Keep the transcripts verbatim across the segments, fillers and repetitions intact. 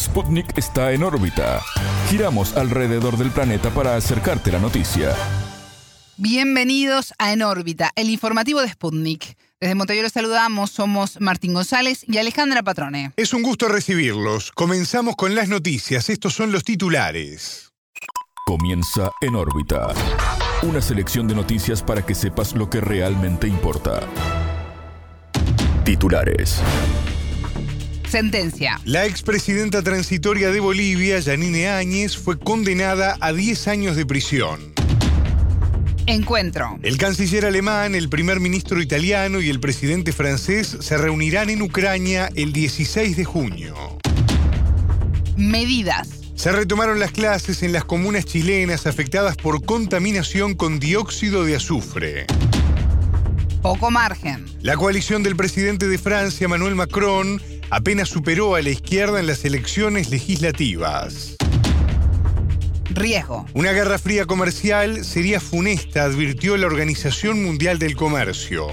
Sputnik está en órbita. Giramos alrededor del planeta para acercarte la noticia. Bienvenidos a En órbita, el informativo de Sputnik. Desde Montevideo los saludamos, somos Martín González y Alejandra Patrone. Es un gusto recibirlos. Comenzamos con las noticias. Estos son los titulares. Comienza En órbita. Una selección de noticias para que sepas lo que realmente importa. Titulares. Sentencia. La expresidenta transitoria de Bolivia, Yanine Áñez, fue condenada a diez años de prisión. Encuentro. El canciller alemán, el primer ministro italiano y el presidente francés se reunirán en Ucrania el dieciséis de junio. Medidas. Se retomaron las clases en las comunas chilenas afectadas por contaminación con dióxido de azufre. Poco margen. La coalición del presidente de Francia, Emmanuel Macron, apenas superó a la izquierda en las elecciones legislativas. Riesgo. Una guerra fría comercial sería funesta, advirtió la Organización Mundial del Comercio.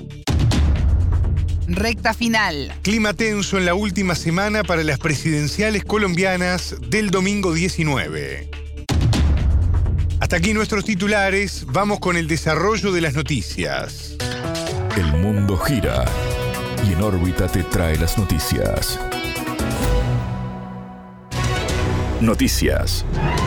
Recta final. Clima tenso en la última semana para las presidenciales colombianas del domingo diecinueve. Hasta aquí nuestros titulares. Vamos con el desarrollo de las noticias. El mundo gira y En órbita te trae las noticias. Noticias.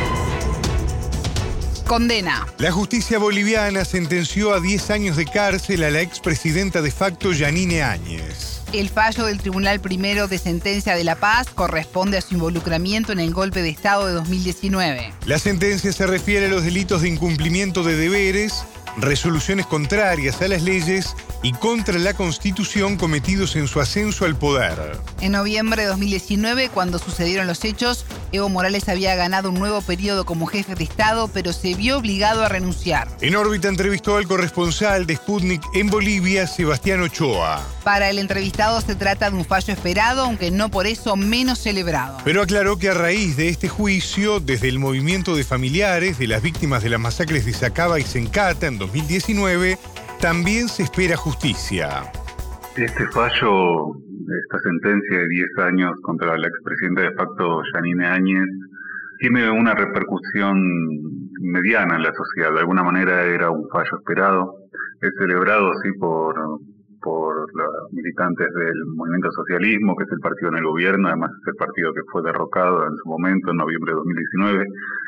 Condena. La justicia boliviana sentenció a diez años de cárcel a la expresidenta de facto Yanine Áñez. El fallo del Tribunal Primero de Sentencia de La Paz corresponde a su involucramiento en el golpe de Estado de dos mil diecinueve. La sentencia se refiere a los delitos de incumplimiento de deberes, resoluciones contrarias a las leyes y contra la Constitución cometidos en su ascenso al poder. En noviembre de dos mil diecinueve, cuando sucedieron los hechos, Evo Morales había ganado un nuevo periodo como jefe de Estado, pero se vio obligado a renunciar. En órbita entrevistó al corresponsal de Sputnik en Bolivia, Sebastián Ochoa. Para el entrevistado se trata de un fallo esperado, aunque no por eso menos celebrado. Pero aclaró que a raíz de este juicio, desde el movimiento de familiares de las víctimas de las masacres de Sacaba y Sencata en dos mil diecinueve, también se espera justicia. Este fallo, esta sentencia de diez años contra la expresidenta de facto Yanine Áñez, tiene una repercusión mediana en la sociedad. De alguna manera era un fallo esperado. Es celebrado, sí, por, por los militantes del movimiento socialismo, que es el partido en el gobierno, además es el partido que fue derrocado en su momento, en noviembre de dos mil diecinueve.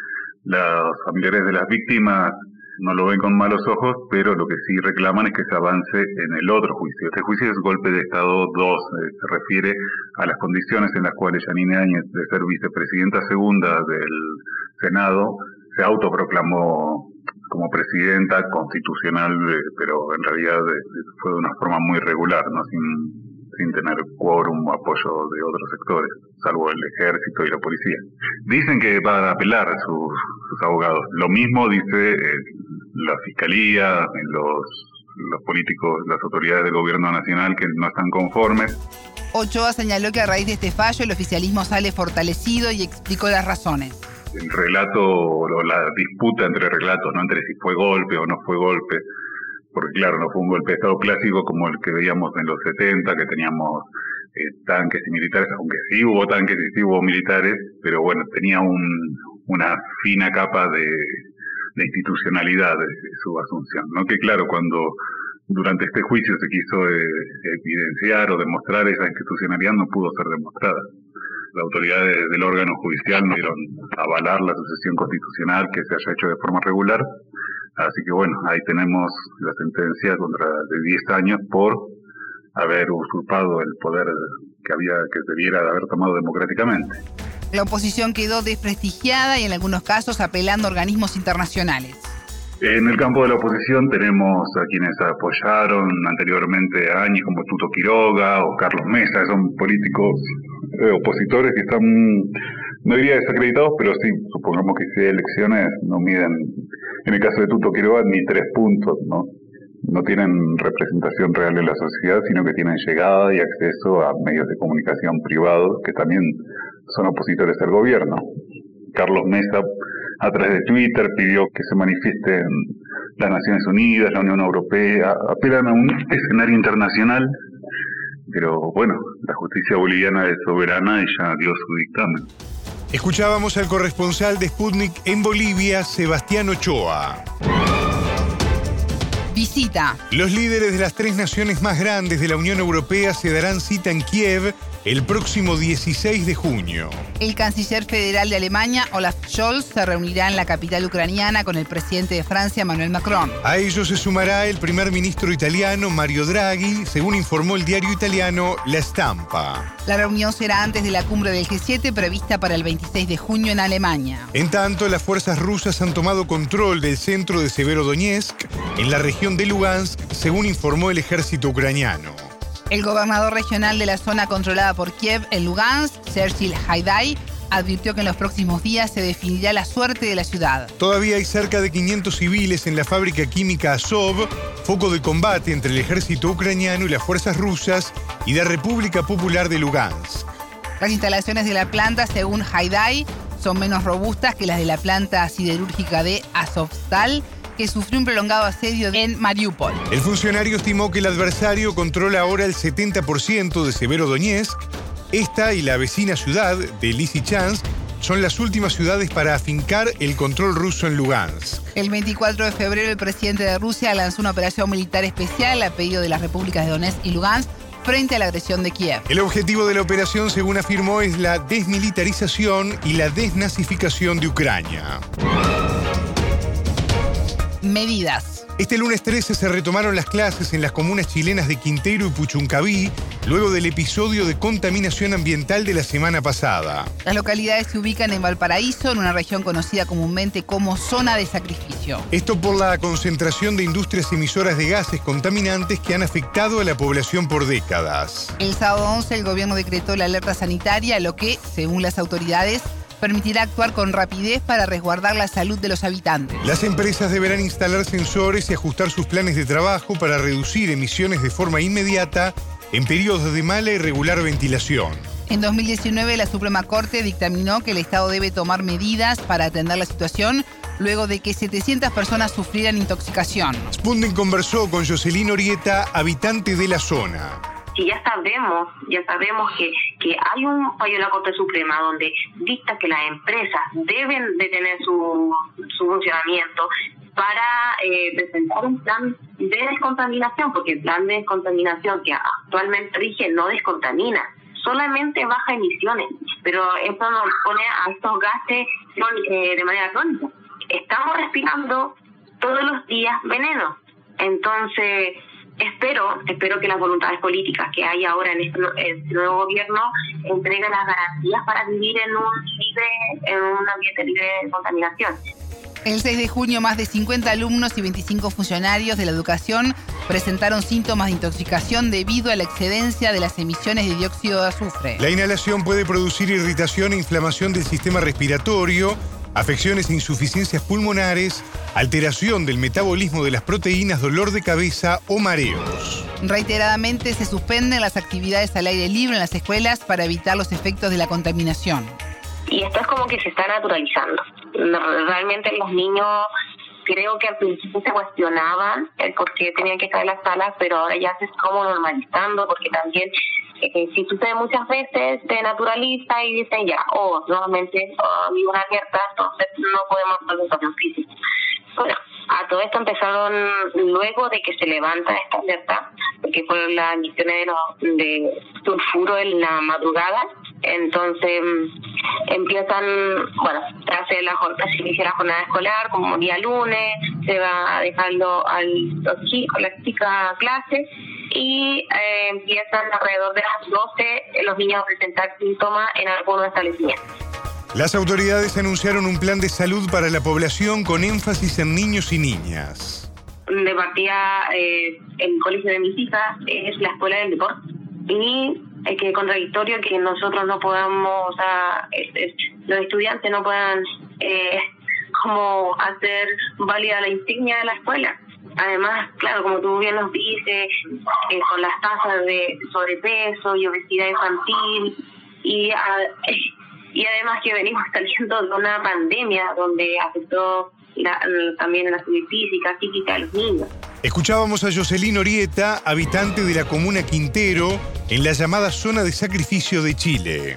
Los familiares de las víctimas no lo ven con malos ojos, pero lo que sí reclaman es que se avance en el otro juicio. Este juicio es golpe de Estado dos, eh, se refiere a las condiciones en las cuales Yanine Áñez, de ser vicepresidenta segunda del Senado, se autoproclamó como presidenta constitucional, eh, pero en realidad eh, fue de una forma muy irregular, ¿no? sin, sin tener quórum o apoyo de otros sectores, salvo el ejército y la policía. Dicen que van a apelar sus, sus abogados. Lo mismo dice eh, la fiscalía, los, los políticos, las autoridades del gobierno nacional que no están conformes. Ochoa señaló que a raíz de este fallo el oficialismo sale fortalecido y explicó las razones. El relato o la disputa entre relatos, no entre si fue golpe o no fue golpe, porque claro, no fue un golpe de Estado clásico como el que veíamos en los setenta, que teníamos eh, tanques y militares, aunque sí hubo tanques y sí hubo militares, pero bueno, tenía un, una fina capa de, de institucionalidad de, de su asunción, ¿no? Que claro, cuando durante este juicio se quiso eh, evidenciar o demostrar esa institucionalidad, no pudo ser demostrada. Las autoridades del órgano judicial no dieron avalar la sucesión constitucional que se haya hecho de forma regular. Así que bueno, ahí tenemos la sentencia contra de diez años por haber usurpado el poder que había que debiera de haber tomado democráticamente. La oposición quedó desprestigiada y en algunos casos apelando a organismos internacionales. En el campo de la oposición tenemos a quienes apoyaron anteriormente a Áñez, como Tuto Quiroga o Carlos Mesa, son políticos eh, opositores que están, no diría desacreditados, pero sí, supongamos que si hay elecciones no miden, en el caso de Tuto Quiroga, ni tres puntos, ¿no? No tienen representación real en la sociedad, sino que tienen llegada y acceso a medios de comunicación privados que también son opositores al gobierno. Carlos Mesa, a través de Twitter, pidió que se manifiesten las Naciones Unidas, la Unión Europea, apelan a un escenario internacional Pero bueno, la justicia boliviana es soberana y ya dio su dictamen. Escuchábamos al corresponsal de Sputnik en Bolivia, Sebastián Ochoa. Visita. Los líderes de las tres naciones más grandes de la Unión Europea se darán cita en Kiev el próximo dieciséis de junio. El canciller federal de Alemania, Olaf Scholz, se reunirá en la capital ucraniana con el presidente de Francia, Emmanuel Macron. A ello se sumará el primer ministro italiano, Mario Draghi, según informó el diario italiano La Stampa. La reunión será antes de la cumbre del G siete prevista para el veintiséis de junio en Alemania. En tanto, las fuerzas rusas han tomado control del centro de Severodonetsk, en la región de Lugansk, según informó el ejército ucraniano. El gobernador regional de la zona controlada por Kiev, en Lugansk, Serhiy Haidai, advirtió que en los próximos días se definirá la suerte de la ciudad. Todavía hay cerca de quinientos civiles en la fábrica química Azov, foco de combate entre el ejército ucraniano y las fuerzas rusas y la República Popular de Lugansk. Las instalaciones de la planta, según Haidai, son menos robustas que las de la planta siderúrgica de Azovstal, que sufrió un prolongado asedio en Mariupol. El funcionario estimó que el adversario controla ahora el setenta por ciento de Severodonetsk. Esta y la vecina ciudad de Lysychansk son las últimas ciudades para afincar el control ruso en Lugansk. El veinticuatro de febrero, el presidente de Rusia lanzó una operación militar especial a pedido de las repúblicas de Donetsk y Lugansk frente a la agresión de Kiev. El objetivo de la operación, según afirmó, es la desmilitarización y la desnazificación de Ucrania. Medidas. Este lunes trece se retomaron las clases en las comunas chilenas de Quintero y Puchuncaví, luego del episodio de contaminación ambiental de la semana pasada. Las localidades se ubican en Valparaíso, en una región conocida comúnmente como zona de sacrificio. Esto por la concentración de industrias emisoras de gases contaminantes que han afectado a la población por décadas. El sábado once, el gobierno decretó la alerta sanitaria, lo que, según las autoridades, permitirá actuar con rapidez para resguardar la salud de los habitantes. Las empresas deberán instalar sensores y ajustar sus planes de trabajo para reducir emisiones de forma inmediata en periodos de mala y irregular ventilación. En dos mil diecinueve, la Suprema Corte dictaminó que el Estado debe tomar medidas para atender la situación luego de que setecientas personas sufrieran intoxicación. Sputnik conversó con Jocelyn Orieta, habitante de la zona. Si ya sabemos, ya sabemos que, que hay un fallo de la Corte Suprema donde dicta que las empresas deben de tener su, su funcionamiento para eh, presentar un plan de descontaminación, porque el plan de descontaminación que actualmente rige no descontamina, solamente baja emisiones, pero eso nos pone a estos gases eh, de manera crónica. Estamos respirando todos los días veneno, entonces Espero, espero que las voluntades políticas que hay ahora en este, este nuevo gobierno entreguen las garantías para vivir en un libre, en un ambiente libre de contaminación. El seis de junio, más de cincuenta alumnos y veinticinco funcionarios de la educación presentaron síntomas de intoxicación debido a la excedencia de las emisiones de dióxido de azufre. La inhalación puede producir irritación e inflamación del sistema respiratorio, afecciones e insuficiencias pulmonares, alteración del metabolismo de las proteínas, dolor de cabeza o mareos. Reiteradamente se suspenden las actividades al aire libre en las escuelas para evitar los efectos de la contaminación. Y esto es como que se está naturalizando. Realmente los niños creo que al principio se cuestionaban el por qué tenían que estar en las salas, pero ahora ya se está como normalizando, porque también eh, si sucede muchas veces se naturaliza y dicen ya, oh, nuevamente oh, vivo una alerta, entonces no podemos hacer educación física. Bueno, a todo esto empezaron luego de que se levanta esta alerta, porque fueron las emisiones de, los, de sulfuro en la madrugada. Entonces empiezan, bueno, se hace la jornada, se inicia la jornada escolar como día lunes, se va dejando a los chicos, las chicas a clase y eh, empiezan alrededor de las doce los niños a presentar síntomas en algunos establecimientos. Las autoridades anunciaron un plan de salud para la población con énfasis en niños y niñas. De partida, eh, el colegio de mis hijas es la escuela del deporte y es que contradictorio que nosotros no podamos, o sea, es, es, los estudiantes no puedan eh, como hacer válida la insignia de la escuela. Además, claro, como tú bien nos dices, eh, con las tasas de sobrepeso y obesidad infantil y, a, y además que venimos saliendo de una pandemia donde afectó la, también la salud física, psíquica a los niños. Escuchábamos a Jocelyn Orieta, habitante de la comuna Quintero, en la llamada zona de sacrificio de Chile.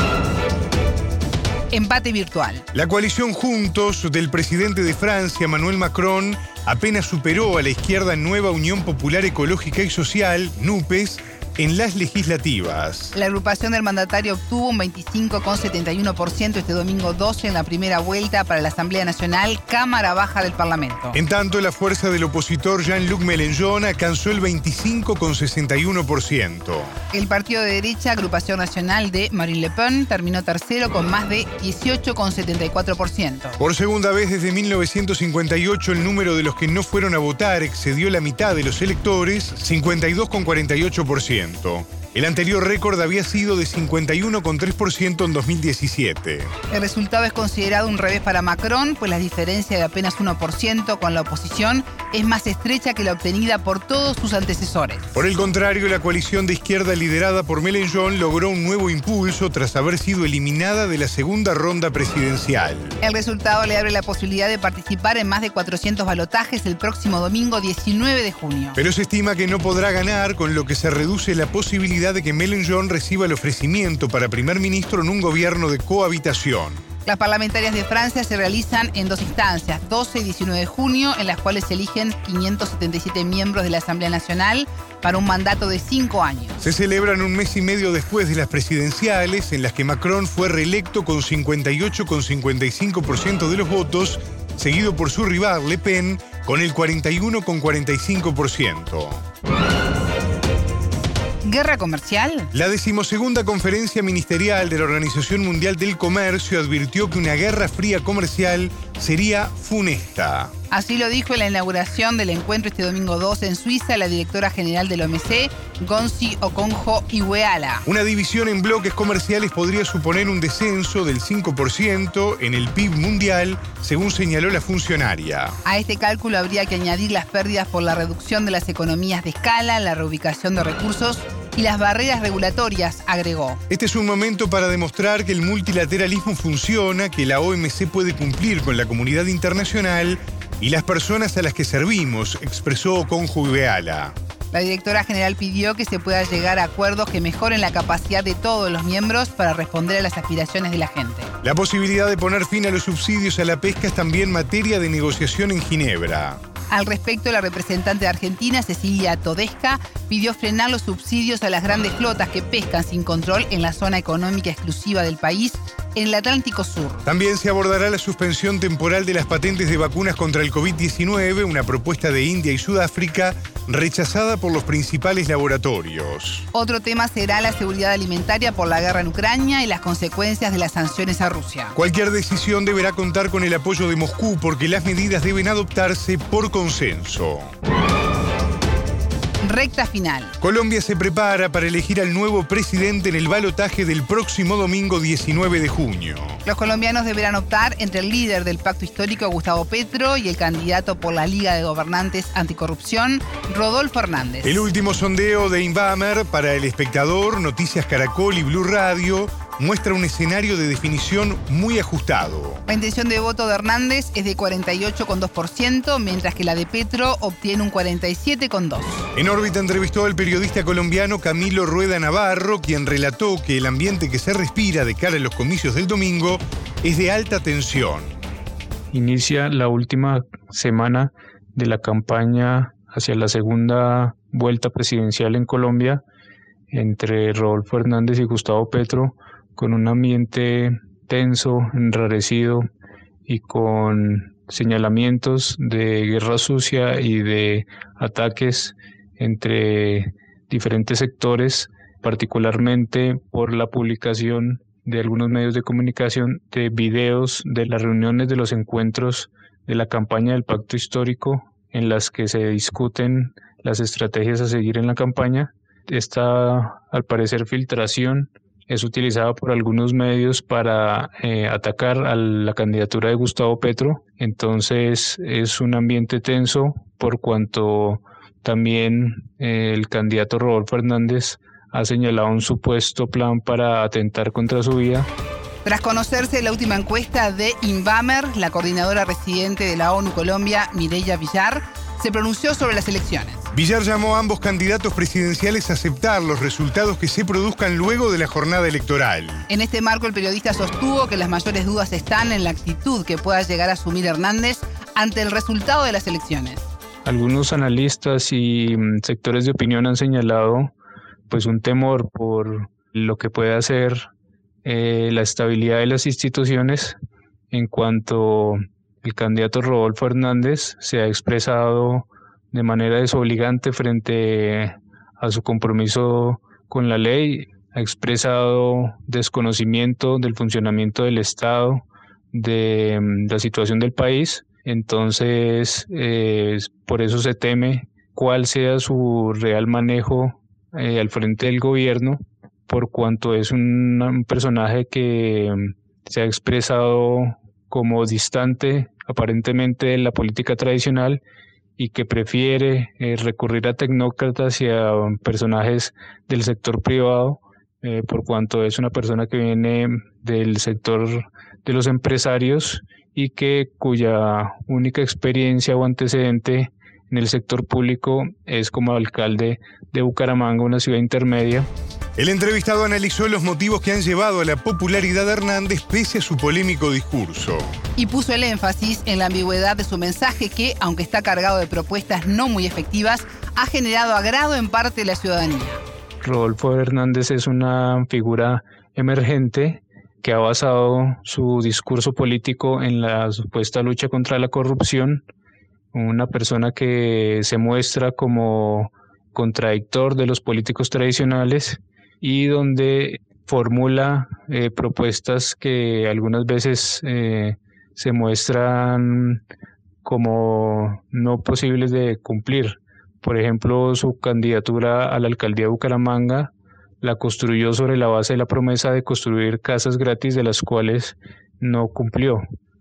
Empate virtual. La coalición Juntos del presidente de Francia, Emmanuel Macron, apenas superó a la izquierda Nueva Unión Popular Ecológica y Social, NUPES, en las legislativas. La agrupación del mandatario obtuvo un veinticinco coma setenta y uno por ciento este domingo doce en la primera vuelta para la Asamblea Nacional, Cámara Baja del Parlamento. En tanto, la fuerza del opositor Jean-Luc Mélenchon alcanzó el veinticinco coma sesenta y uno por ciento. El partido de derecha, Agrupación Nacional de Marine Le Pen, terminó tercero con más de dieciocho coma setenta y cuatro por ciento. Por segunda vez desde mil novecientos cincuenta y ocho, el número de los que no fueron a votar excedió la mitad de los electores, cincuenta y dos coma cuarenta y ocho por ciento. El anterior récord había sido de cincuenta y uno coma tres por ciento en dos mil diecisiete. El resultado es considerado un revés para Macron, pues la diferencia de apenas uno por ciento con la oposición es más estrecha que la obtenida por todos sus antecesores. Por el contrario, la coalición de izquierda liderada por Mélenchon logró un nuevo impulso tras haber sido eliminada de la segunda ronda presidencial. El resultado le abre la posibilidad de participar en más de cuatrocientos balotajes el próximo domingo diecinueve de junio. Pero se estima que no podrá ganar, con lo que se reduce la posibilidad de que Mélenchon reciba el ofrecimiento para primer ministro en un gobierno de cohabitación. Las parlamentarias de Francia se realizan en dos instancias, doce y diecinueve de junio, en las cuales se eligen quinientos setenta y siete miembros de la Asamblea Nacional para un mandato de cinco años. Se celebran un mes y medio después de las presidenciales, en las que Macron fue reelecto con cincuenta y ocho coma cincuenta y cinco por ciento de los votos, seguido por su rival Le Pen con el cuarenta y uno coma cuarenta y cinco por ciento. ¿Guerra comercial? La decimosegunda conferencia ministerial de la Organización Mundial del Comercio advirtió que una guerra fría comercial sería funesta. Así lo dijo en la inauguración del encuentro este domingo doce en Suiza la directora general del O M C, Gonzi Okonjo-Iweala. Una división en bloques comerciales podría suponer un descenso del cinco por ciento en el P I B mundial, según señaló la funcionaria. A este cálculo habría que añadir las pérdidas por la reducción de las economías de escala, la reubicación de recursos y las barreras regulatorias, agregó. Este es un momento para demostrar que el multilateralismo funciona, que la O M C puede cumplir con la comunidad internacional y las personas a las que servimos, expresó Okonjo-Iweala. La directora general pidió que se pueda llegar a acuerdos que mejoren la capacidad de todos los miembros para responder a las aspiraciones de la gente. La posibilidad de poner fin a los subsidios a la pesca es también materia de negociación en Ginebra. Al respecto, la representante de Argentina, Cecilia Todesca, pidió frenar los subsidios a las grandes flotas que pescan sin control en la zona económica exclusiva del país, en el Atlántico Sur. También se abordará la suspensión temporal de las patentes de vacunas contra el COVID diecinueve, una propuesta de India y Sudáfrica rechazada por los principales laboratorios. Otro tema será la seguridad alimentaria por la guerra en Ucrania y las consecuencias de las sanciones a Rusia. Cualquier decisión deberá contar con el apoyo de Moscú porque las medidas deben adoptarse por consenso. Recta final. Colombia se prepara para elegir al nuevo presidente en el balotaje del próximo domingo diecinueve de junio. Los colombianos deberán optar entre el líder del pacto histórico, Gustavo Petro, y el candidato por la Liga de Gobernantes Anticorrupción, Rodolfo Hernández. El último sondeo de Invamer para El Espectador, Noticias Caracol y Blue Radio muestra un escenario de definición muy ajustado. La intención de voto de Hernández es de cuarenta y ocho coma dos por ciento, mientras que la de Petro obtiene un cuarenta y siete coma dos por ciento. En órbita entrevistó al periodista colombiano Camilo Rueda Navarro, quien relató que el ambiente que se respira de cara a los comicios del domingo es de alta tensión. Inicia la última semana de la campaña hacia la segunda vuelta presidencial en Colombia entre Rodolfo Hernández y Gustavo Petro, con un ambiente tenso, enrarecido y con señalamientos de guerra sucia y de ataques entre diferentes sectores, particularmente por la publicación de algunos medios de comunicación de videos de las reuniones de los encuentros de la campaña del Pacto Histórico, en las que se discuten las estrategias a seguir en la campaña. Esta, al parecer, filtración es utilizada por algunos medios para eh, atacar a la candidatura de Gustavo Petro. Entonces es un ambiente tenso por cuanto también eh, el candidato Rodolfo Hernández ha señalado un supuesto plan para atentar contra su vida. Tras conocerse la última encuesta de Invamer, la coordinadora residente de la ONU Colombia, Mireya Villar, se pronunció sobre las elecciones. Villar llamó a ambos candidatos presidenciales a aceptar los resultados que se produzcan luego de la jornada electoral. En este marco, el periodista sostuvo que las mayores dudas están en la actitud que pueda llegar a asumir Hernández ante el resultado de las elecciones. Algunos analistas y sectores de opinión han señalado pues un temor por lo que puede hacer eh, la estabilidad de las instituciones en cuanto el candidato Rodolfo Hernández se ha expresado de manera desobligante frente a su compromiso con la ley, ha expresado desconocimiento del funcionamiento del Estado, de la situación del país. Entonces, eh, por eso se teme cuál sea su real manejo eh, al frente del gobierno, por cuanto es un, un personaje que se ha expresado como distante aparentemente de la política tradicional y que prefiere eh, recurrir a tecnócratas y a personajes del sector privado, eh, por cuanto es una persona que viene del sector de los empresarios y que cuya única experiencia o antecedente en el sector público es como alcalde de Bucaramanga, una ciudad intermedia. El entrevistado analizó los motivos que han llevado a la popularidad de Hernández pese a su polémico discurso. Y puso el énfasis en la ambigüedad de su mensaje que, aunque está cargado de propuestas no muy efectivas, ha generado agrado en parte de la ciudadanía. Rodolfo Hernández es una figura emergente que ha basado su discurso político en la supuesta lucha contra la corrupción, una persona que se muestra como contradictor de los políticos tradicionales y donde formula eh, propuestas que algunas veces eh, se muestran como no posibles de cumplir. Por ejemplo, su candidatura a la alcaldía de Bucaramanga la construyó sobre la base de la promesa de construir casas gratis, de las cuales no cumplió.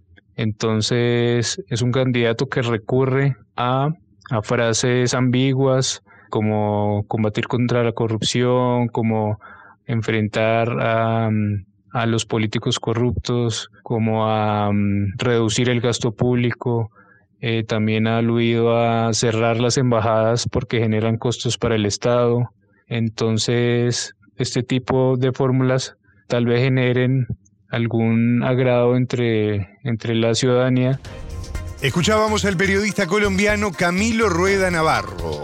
Entonces es un candidato que recurre a, a frases ambiguas como combatir contra la corrupción, como enfrentar a, a los políticos corruptos, como a um, reducir el gasto público. Eh, también ha aludido a cerrar las embajadas porque generan costos para el Estado. Entonces este tipo de fórmulas tal vez generen algún agrado entre, entre la ciudadanía. Escuchábamos al periodista colombiano Camilo Rueda Navarro.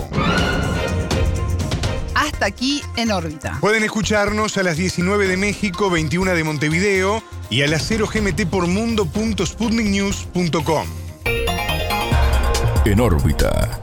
Hasta aquí En órbita. Pueden escucharnos a las diecinueve de México, veintiuna de Montevideo y a las cero G M T por mundo punto sputnik news punto com. En órbita.